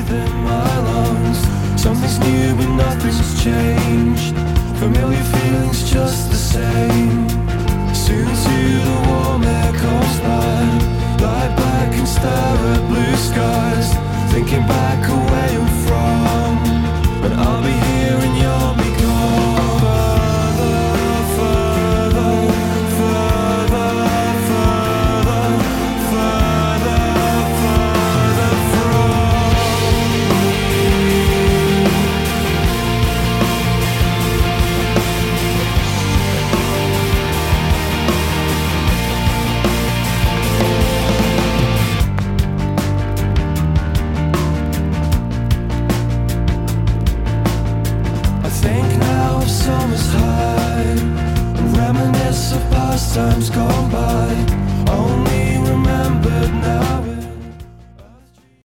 breath in my lungs. Something's new but nothing's changed. Familiar feelings just the same. Soon to the warm air comes back. Lie back and stare at blue skies. Thinking back away I'm from. And I'll be here and you'll be gone. Summer's high and reminisce of past times gone.